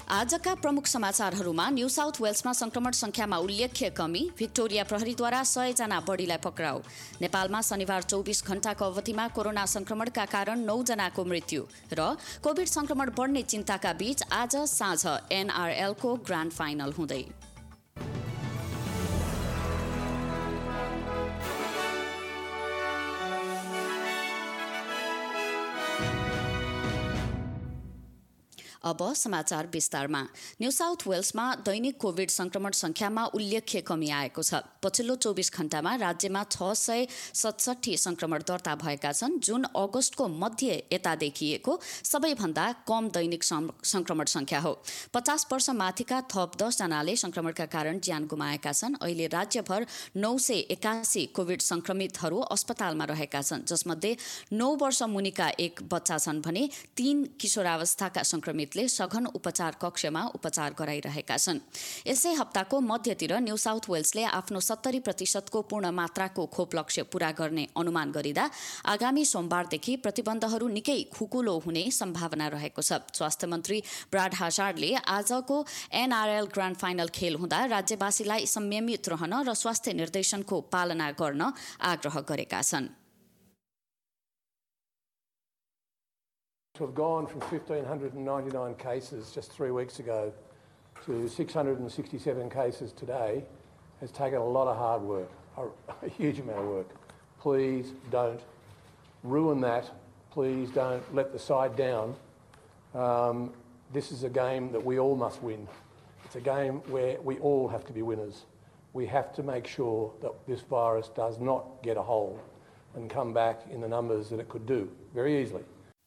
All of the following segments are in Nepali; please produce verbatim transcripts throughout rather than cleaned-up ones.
आजका प्रमुख समाचारहरूमा न्यू साउथ वेल्समा संक्रमण संख्यामा उल्लेख्य कमी, भिक्टोरिया प्रहरीद्वारा सय जना बढीलाई पक्राउ, नेपालमा शनिबार चौबिस घण्टाको अवधिमा कोरोना संक्रमणका कारण नौ जनाको मृत्यु र कोभिड संक्रमण बढ्ने चिन्ताका बीच आज साँझ एनआरएलको ग्रान्ड फाइनल हुँदै। अब समाचार विस्तारमा। न्यू साउथ वेल्समा दैनिक कोभिड संक्रमण संख्यामा उल्लेख्य कमी आएको छ। पछिल्लो चौबिस घण्टामा राज्यमा छ सय सतसठी संक्रमण दर्ता भएका छन्, जुन अगस्तको मध्य यता देखिएको सबैभन्दा कम दैनिक संक्रमण संख्या हो। पचास वर्ष माथिका थप दस जनाले संक्रमणका कारण ज्यान गुमाएका छन्। अहिले राज्यभर नौ सय एकासी कोभिड संक्रमितहरू अस्पतालमा रहेका छन्, जसमध्ये नौ वर्ष मुनिका एक बच्चा छन् भने तीन किशोरावस्थाका संक्रमित सघन उपचार कक्षमा उपचार गराइरहेका छन्। यसै हप्ताको मध्यतिर न्यू साउथ वेल्सले आफ्नो सत्तरी प्रतिशतको पूर्ण मात्राको खोप लक्ष्य पूरा गर्ने अनुमान गरिँदा आगामी सोमबारदेखि प्रतिबन्धहरू निकै खुकुलो हुने सम्भावना रहेको छ। स्वास्थ्य मन्त्री ब्राड हाजार्डले आजको एनआरएल ग्रान्ड फाइनल खेल हुँदा राज्यवासीलाई संयमित रहन र स्वास्थ्य निर्देशनको पालना गर्न आग्रह गरेका छन्। We've gone from one thousand five hundred ninety-nine cases just three weeks ago to six hundred sixty-seven cases today has taken a lot of hard work, a huge amount of work. Please don't ruin that. Please don't let the side down. Um, this is a game that we all must win. It's a game where we all have to be winners. We have to make sure that this virus does not get a hold and come back in the numbers that it could do very easily.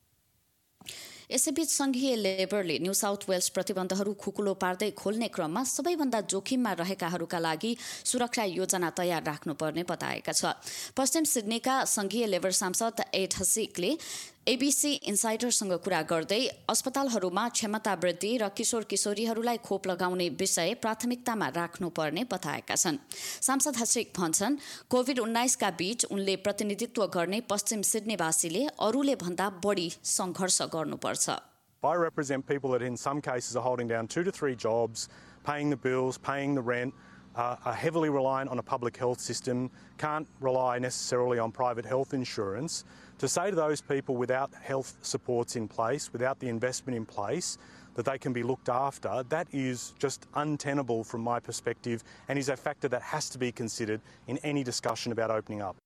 यसैबीच संघीय लेबरले न्यू साउथ वेल्स प्रतिबन्धहरू खुकुलो पार्दै खोल्ने क्रममा सबैभन्दा जोखिममा रहेकाहरूका लागि सुरक्षा योजना तयार राख्नुपर्ने बताएका छ। पश्चिम सिडनीका संघीय लेबर सांसद एड हसिकले एबीसी इन्साइडरसँग कुरा गर्दै अस्पतालहरूमा क्षमता वृद्धि र किशोर किशोरीहरूलाई खोप लगाउने विषय प्राथमिकतामा राख्नुपर्ने बताएका छन्। सांसद हसिक भन्छन्, कोभिड उन्नाइसका बीच उनले प्रतिनिधित्व गर्ने पश्चिम सिडनीवासीले अरूले भन्दा बढी सङ्घर्ष गर्नुपर्छ। I represent people that in some cases are holding down two to three jobs, paying the bills, paying the rent, uh, are heavily reliant on a public health system, can't rely necessarily on private health insurance. To say to those people without health supports in place, without the investment in place, that they can be looked after, that is just untenable from my perspective and is a factor that has to be considered in any discussion about opening up.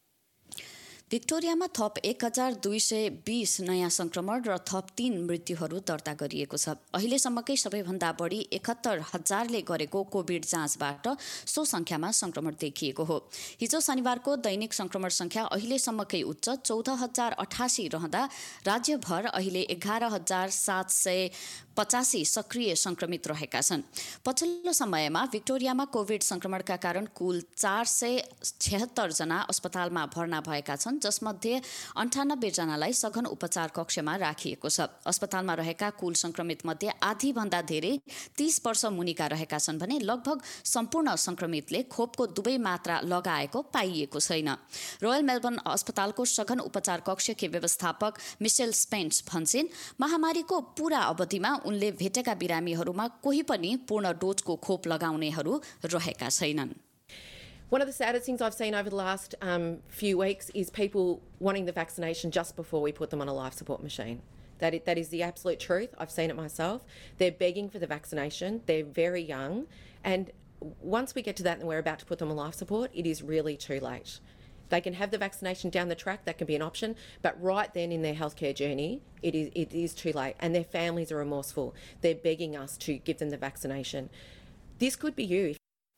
भिक्टोरियामा थप एक हजार दुई सय बीस नयाँ संक्रमण र थप तीन मृत्युहरू दर्ता गरिएको छ। अहिलेसम्मकै सबैभन्दा बढी एकहत्तर हजारले गरेको कोभिड जाँचबाट सो संख्यामा संक्रमण देखिएको हो। हिजो शनिबारको दैनिक संक्रमण संख्या अहिलेसम्मकै उच्च चौध हजार अठासी रहँदा राज्यभर अहिले एघार हजार सात सय पचासी सक्रिय संक्रमित रहेका छन्। पछिल्लो समयमा भिक्टोरियामा कोभिड संक्रमणका कारण कुल चार सय छयत्तर जना अस्पतालमा भर्ना भएका छन्, जसमध्ये अन्ठानब्बे जनालाई सघन उपचार कक्षमा राखिएको छ। अस्पतालमा रहेका कुल संक्रमित मध्ये आधी भन्दा धेरै तीस वर्ष मुनिका रहेका छन् भने लगभग सम्पूर्ण संक्रमितले खोपको दुवै मात्रा लगाएको पाइएको छैन। रोयल मेलबर्न अस्पतालको सघन उपचार कक्षकी व्यवस्थापक मिसेल स्पेन्स भन्छन्, महामारीको पूरा अवधिमा उनले भेटेका बिरामीहरूमा कोही पनि पूर्ण डोजको खोप लगाउनेहरू रहेका छैनन्। One of the saddest things I've seen over the last um, few weeks is people wanting the vaccination just before we put them on a life support machine. That is, that is the absolute truth. I've seen it myself. They're begging for the vaccination. They're very young. And once we get to that and we're about to put them on life support, it is really too late. They can have the vaccination down the track, that can be an option, but right then in their healthcare journey, it is, it is too late. And their families are remorseful. They're begging us to give them the vaccination. This could be you.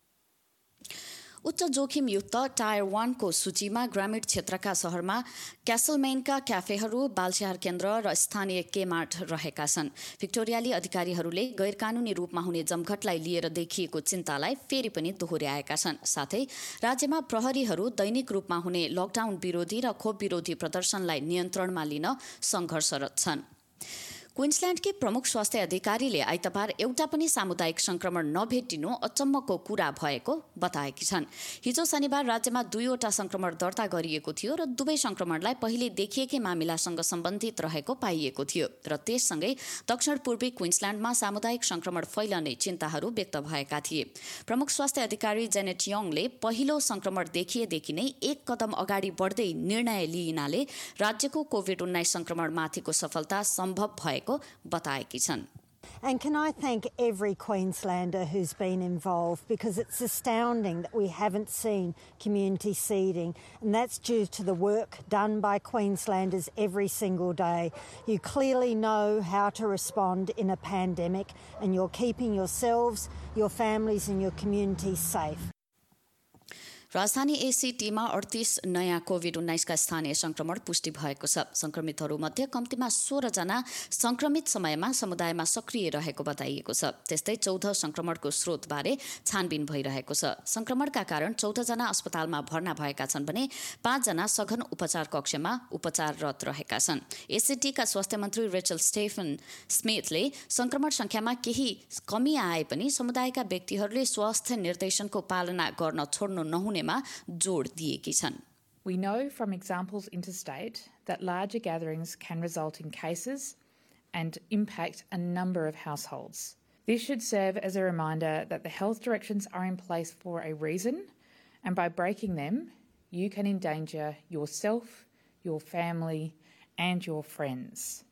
उच्च जोखिमयुक्त टायर वानको सूचीमा ग्रामीण क्षेत्रका शहरमा क्यासलमेनका क्याफेहरू, बालस्याहार केन्द्र र स्थानीय केमार्ट रहेका छन्। भिक्टोरियाली अधिकारीहरूले गैरकानूनी रूपमा हुने जमघटलाई लिएर देखिएको चिन्तालाई फेरि पनि दोहोर्याएका छन्। साथै राज्यमा प्रहरीहरू दैनिक रूपमा हुने लकडाउन विरोधी र खोप विरोधी प्रदर्शनलाई नियन्त्रणमा लिन सङ्घर्षरत छन्। क्वीन्सल्यान्डकी प्रमुख स्वास्थ्य अधिकारीले आइतबार एउटा पनि सामुदायिक संक्रमण नभेटिनु अचम्मको कुरा भएको बताएकी छन्। हिजो शनिबार राज्यमा दुईवटा संक्रमण दर्ता गरिएको थियो र दुवै संक्रमणलाई पहिले देखिएकै मामिलासँग सम्बन्धित रहेको पाइएको थियो र त्यससँगै दक्षिण पूर्वी क्वीन्सल्यान्डमा सामुदायिक संक्रमण फैलने चिन्ताहरू व्यक्त भएका थिए। प्रमुख स्वास्थ्य अधिकारी जेनेट यङले पहिलो संक्रमण देखिएदेखि नै एक कदम अगाडि बढ्दै निर्णय लिइनाले राज्यको कोभिड उन्नाइस संक्रमणमाथिको सफलता सम्भव भएको बताएकी छन्। And can I thank every Queenslander who's been involved, because it's astounding that we haven't seen community seeding, and that's due to the work done by Queenslanders every single day. You clearly know how to respond in a pandemic, and you're keeping yourselves, your families and your communities safe. राजधानी एसीटीमा अडतीस नयाँ कोभिड उन्नाइसका स्थानीय संक्रमण पुष्टि भएको छ। संक्रमितहरूमध्ये कम्तीमा सोह्र जना संक्रमित समयमा समुदायमा सक्रिय रहेको बताइएको छ। त्यस्तै चौध संक्रमणको स्रोतबारे छानबिन भइरहेको छ। संक्रमणका कारण चौध जना अस्पतालमा भर्ना भएका छन् भने पाँचजना सघन उपचार कक्षमा उपचाररत रहेका छन्। एसीटीका स्वास्थ्य मन्त्री रेचल स्टेफन स्मिथले संक्रमण संख्यामा केही कमी आए पनि समुदायका व्यक्तिहरूले स्वास्थ्य निर्देशनको पालना गर्न छोड्नु नहुने We know from examples interstate that larger gatherings can result in cases and impact a number of households. This should serve as a reminder that the health directions are in place for a reason, and by breaking them, you can endanger yourself, your family, and your friends.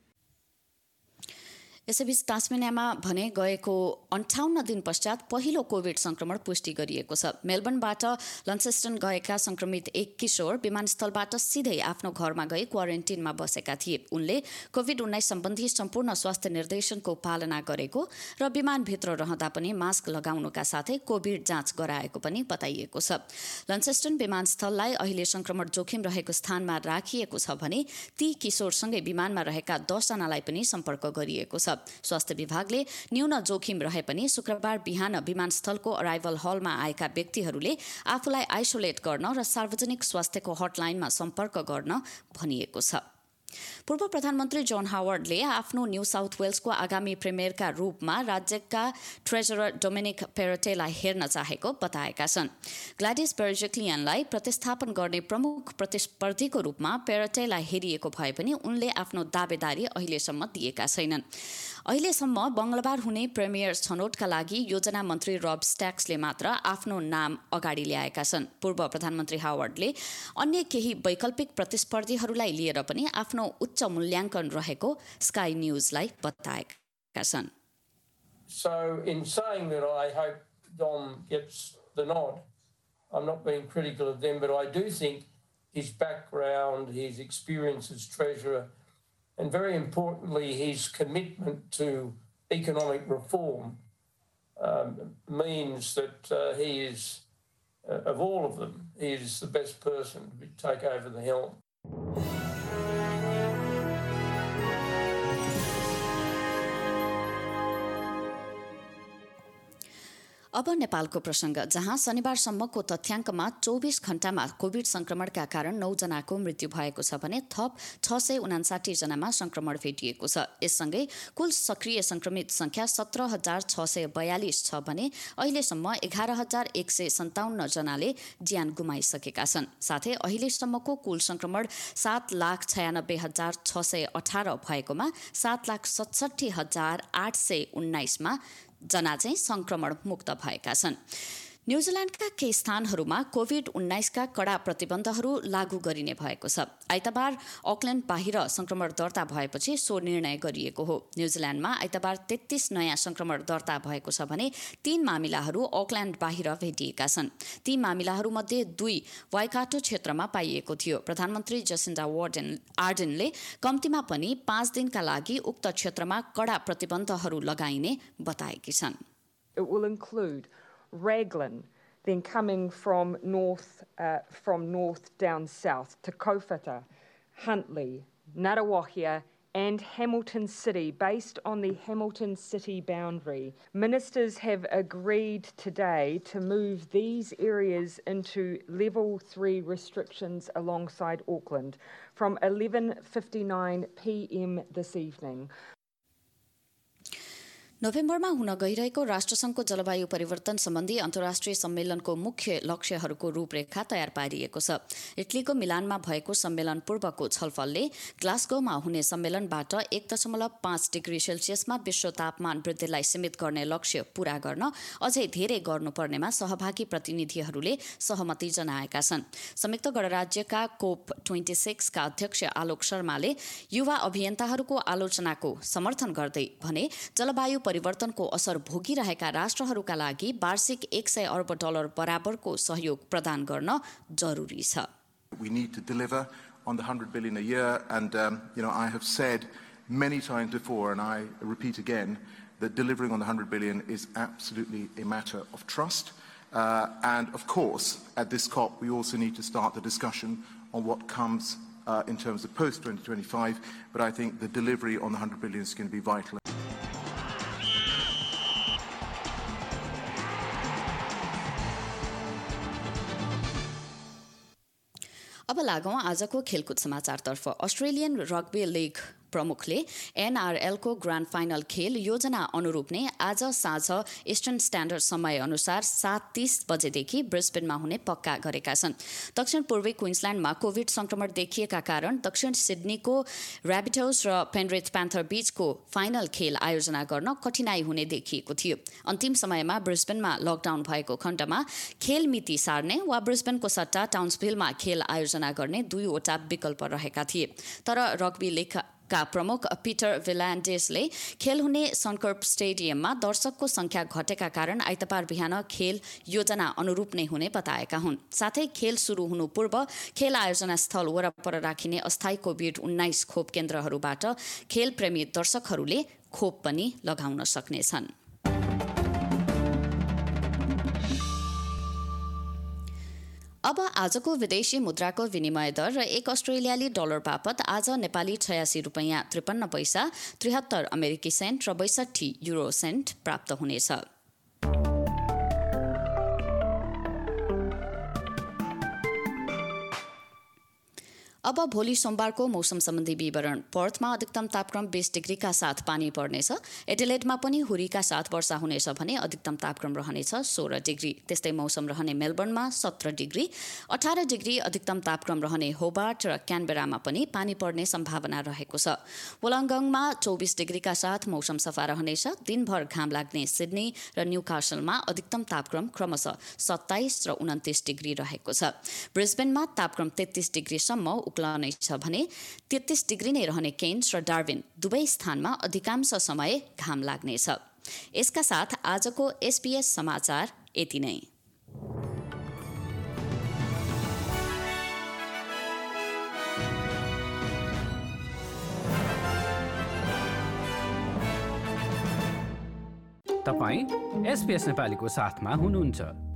यसैबीच टास्मेनियामा भने गएको अन्ठाउन्न दिन पश्चात पहिलो कोभिड संक्रमण पुष्टि गरिएको छ। मेलबर्नबाट लन्सेस्टन गएका संक्रमित एक किशोर विमानस्थलबाट सिधै आफ्नो घरमा गई क्वारेन्टिनमा बसेका थिए। उनले कोभिड उन्नाइस सम्बन्धी सम्पूर्ण स्वास्थ्य निर्देशनको पालना गरेको र विमानभित्र रहँदा पनि मास्क लगाउनुका साथै कोभिड जाँच गराएको पनि बताइएको छ। लन्सेस्टन विमानस्थललाई अहिले संक्रमण जोखिम रहेको स्थानमा राखिएको छ भने ती किशोरसँगै विमानमा रहेका दसजनालाई पनि सम्पर्क गरिएको छ। स्वास्थ्य विभागले न्यून जोखिम रहे पनि शुक्रबार बिहान विमानस्थलको अराइभल हलमा आएका व्यक्तिहरूले आफूलाई आइसोलेट गर्न र सार्वजनिक स्वास्थ्यको हटलाइनमा सम्पर्क गर्न भनिएको छ। पूर्व प्रधानमन्त्री जोन हावर्डले आफ्नो न्यू साउथ वेल्सको आगामी प्रिमियरका रूपमा राज्यका ट्रेजरर डोमिनिक पेरोटेलाई हेर्न चाहेको बताएका छन्। ग्ल्याडिस बेर्जिक्लियनलाई प्रतिस्थापन गर्ने प्रमुख प्रतिस्पर्धीको रूपमा पेरोटेलाई हेरिएको भए पनि उनले आफ्नो दावेदारी अहिलेसम्म दिएका छैनन्। अहिलेसम्म मंगलबार हुने प्रिमियर छनौटका लागि योजना मन्त्री रब स्ट्याक्सले मात्र आफ्नो नाम अगाडि ल्याएका छन्। पूर्व प्रधानमन्त्री हावर्डले अन्य केही वैकल्पिक प्रतिस्पर्धीहरूलाई लिएर पनि आफ्नो उच्च मूल्याङ्कन रहेको स्काई न्यूजलाई बताएका छन्। So in saying that, I hope Dom gets the nod. I'm not being critical of them, but I do think his background, his experience as treasurer, and very importantly, his commitment to economic reform um, means that uh, he is, uh, of all of them, he is the best person to take over the helm. अब नेपालको प्रसंग, जहाँ शनिबारसम्मको तथ्याङ्कमा चौबिस घण्टामा कोभिड संक्रमणका कारण नौ जनाको मृत्यु भएको छ भने थप छ सय उनासाठी जनामा संक्रमण भेटिएको छ। यससँगै कुल सक्रिय संक्रमित संख्या सत्र हजार छ सय बयालिस छ भने अहिलेसम्म एघार हजार एक सय सन्ताउन्न जनाले ज्यान गुमाइसकेका छन्। साथै अहिलेसम्मको कुल संक्रमण सात लाख छयानब्बे हजार छ सय अठार भएकोमा सात लाख सतसठी हजार आठ सय उन्नाइसमा जना चाहिँ संक्रमण मुक्त भएका छन्। न्यूजील्यान्डका केही स्थानहरूमा कोभिड उन्नाइसका कडा प्रतिबन्धहरू लागू गरिने भएको छ। आइतबार अकल्यान्ड बाहिर संक्रमण दर्ता भएपछि सो निर्णय गरिएको हो। न्यूजील्यान्डमा आइतबार तेत्तीस नयाँ संक्रमण दर्ता भएको छ भने तीन मामिलाहरू अकल्यान्ड बाहिर भेटिएका छन्। ती मामिलाहरूमध्ये दुई वाइकाटो क्षेत्रमा पाइएको थियो। प्रधानमन्त्री जसिन्डा वार्डेन आर्डेनले कम्तीमा पनि पाँच दिनका लागि उक्त क्षेत्रमा कडा प्रतिबन्धहरू लगाइने बताएकी छन्। It will include Raglan, then coming from north, uh, from north down south to Kowhata, Huntly, Ngaruawahia and Hamilton City, based on the Hamilton City boundary. Ministers have agreed today to move these areas into level three restrictions alongside Auckland from eleven fifty-nine p m this evening. नोभेम्बरमा हुन गइरहेको राष्ट्रसङ्घको जलवायु परिवर्तन सम्बन्धी अन्तर्राष्ट्रिय सम्मेलनको मुख्य लक्ष्यहरूको रूपरेखा तयार पारिएको छ। इटलीको मिलानमा भएको सम्मेलन पूर्वको छलफलले ग्लासगोमा हुने सम्मेलनबाट एक दशमलव पाँच डिग्री सेल्सियसमा विश्व तापमान वृद्धिलाई सीमित गर्ने लक्ष्य पूरा गर्न अझै धेरै गर्नुपर्नेमा सहभागी प्रतिनिधिहरूले सहमति जनाएका छन्। संयुक्त गणराज्यका कोप ट्वेन्टी सिक्सका अध्यक्ष आलोक शर्माले युवा अभियन्ताहरूको आलोचनाको समर्थन गर्दै भने जलवायु परिवर्तनको असर भोगिरहेका राष्ट्रहरूका लागि वार्षिक एक सय अर्ब डलर बराबरको सहयोग प्रदान गर्न जरुरी छ। We need to deliver on the one hundred billion a year, and um, you know, I have said many times before, and I repeat again, that delivering on the one hundred billion is absolutely a matter of trust. Uh, and of course, at this COP, we also need to start the discussion on what comes uh, in terms of post twenty twenty-five. But I think the delivery on the one hundred billion is going to be vital. अब लागौं आजको खेलकुद समाचारतर्फ। अस्ट्रेलियन रग्बी लीग प्रमुखले एनआरएलको ग्रान्ड फाइनल खेल योजना अनुरूप नै आज साँझ इस्टर्न स्ट्यान्डर्ड समय अनुसार सात तीस बजेदेखि ब्रिस्बेनमा हुने पक्का गरेका छन्। दक्षिण पूर्वी क्विन्सल्यान्डमा कोभिड संक्रमण देखिएका कारण दक्षिण सिडनीको र्याबिटोज र पेनरिथ प्यान्थर बीचको फाइनल खेल आयोजना गर्न कठिनाई हुने देखिएको थियो। अन्तिम समयमा ब्रिस्बेनमा लकडाउन भएको खण्डमा खेल मिति सार्ने वा ब्रिस्बेनको सट्टा टाउन्सभिलमा खेल आयोजना गर्ने दुईवटा विकल्प रहेका थिए। तर रग्बी लीग का प्रमुख पिटर विल्यान्डेसले खेल हुने सनकर्प स्टेडियममा दर्शकको संख्या घटेका कारण आइतबार बिहान खेल योजना अनुरूप नै हुने बताएका हुन्। साथै खेल सुरु हुनु पूर्व खेल आयोजना स्थल वरपर राखिने अस्थायी कोभिड उन्नाइस खोप केन्द्रहरूबाट खेल प्रेमी दर्शकहरूले खोप पनि लगाउन सक्नेछन्। अब आजको विदेशी मुद्राको विनिमय दर र एक अस्ट्रेलियाली डलर बापत आज नेपाली छयासी रुपैयाँ त्रिपन्न पैसा, त्रिहत्तर अमेरिकी सेन्ट र बैसठी युरो सेन्ट प्राप्त हुनेछ। अब भोलि सोमबारको मौसम सम्बन्धी विवरण। पर्थमा अधिकतम तापक्रम बीस डिग्रीका साथ पानी पर्नेछ। एडिलेडमा पनि हुरीका साथ वर्षा हुनेछ भने अधिकतम तापक्रम रहनेछ सोह्र डिग्री। त्यस्तै मौसम रहने मेलबर्नमा सत्र डिग्री, अठार डिग्री अधिकतम तापक्रम रहने होबार्ट र क्यानबेरामा पनि पानी पर्ने सम्भावना रहेको छ। वोलङ्गङमा चौबिस डिग्रीका साथ मौसम सफा रहनेछ। दिनभर घाम लाग्ने सिडनी र न्यूकासलमा अधिकतम तापक्रम क्रमशः सत्ताइस र उन्तिस डिग्री रहेको छ। ब्रिस्बेनमा तापक्रम तेत्तीस डिग्रीसम्म उक्लनेछ भने तेत्तीस डिग्री नै रहने केन्स र डार्विन दुवै स्थानमा अधिकांश समय घाम लाग्नेछ। यसका साथ आजको एसबीएस समाचार यति नै। तपाईं एसबीएस नेपालीको साथमा हुनुहुन्छ।